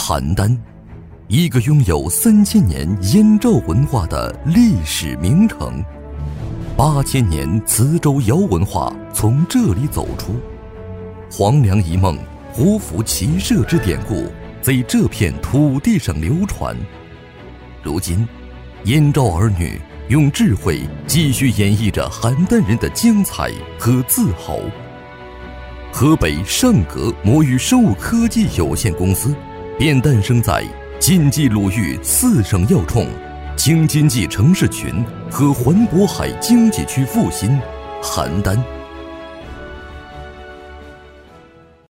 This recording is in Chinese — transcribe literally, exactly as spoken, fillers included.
邯郸，一个拥有三千年燕赵文化的历史名城。八千年磁州窑文化从这里走出，黄粱一梦、胡服骑射之典故在这片土地上流传。如今，燕赵儿女用智慧继续演绎着邯郸人的精彩和自豪。河北上格魔芋生物科技有限公司便诞生在晋冀鲁豫四省要冲、京津冀城市群和环渤海经济区腹心邯郸。